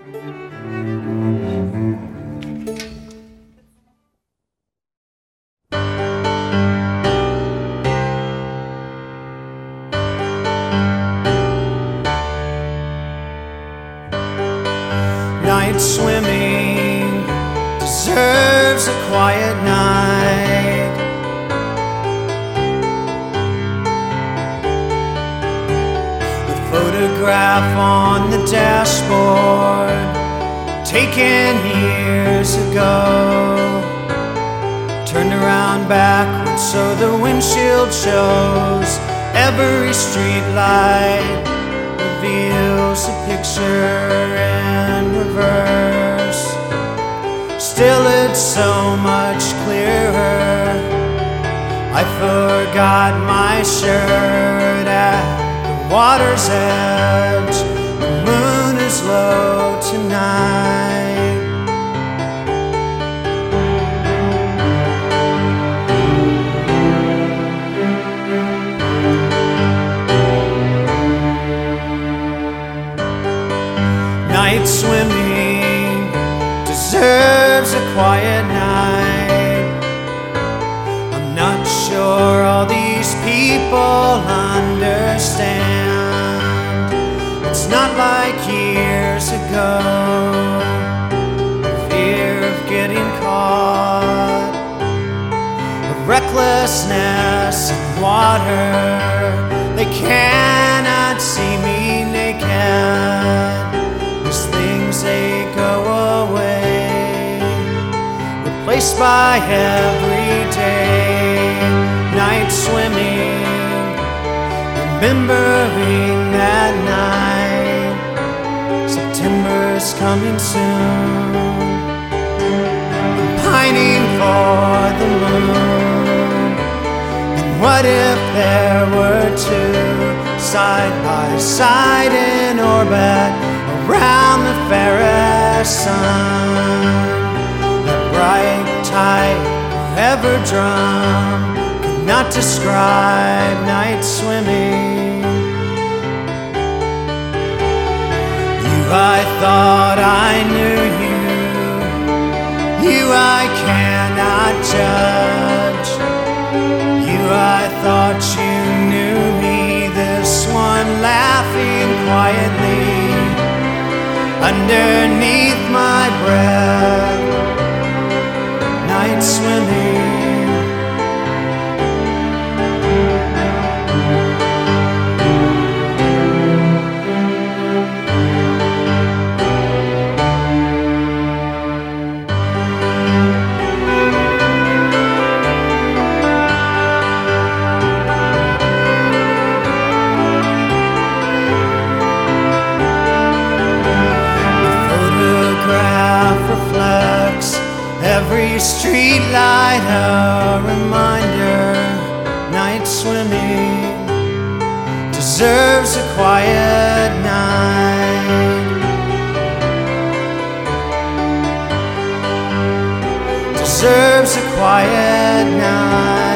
Night swimming deserves a quiet night. The photograph on the dashboard, taken years ago, turned around backwards so the windshield shows. Every street light reveals a picture in reverse. Still it's so much clearer. I forgot my shirt at the water's edge. The moon is low tonight. Night swimming deserves a quiet night. I'm not sure all these people understand. It's not like years ago, the fear of getting caught, the recklessness in water. They cannot see me naked. These things, they go away, replaced by everyday. Night swimming, remembering that night. September's coming soon. I'm pining for the moon. And what if there were two side by side in orbit around the fairest sun? That bright, tight, forever drum could not describe night swimming. You, I thought I knew you. You, I cannot judge. You, I thought you knew me. This one laughing quietly underneath my breath. Night swimming. Every street light a reminder. Night swimming deserves a quiet night. Deserves a quiet night.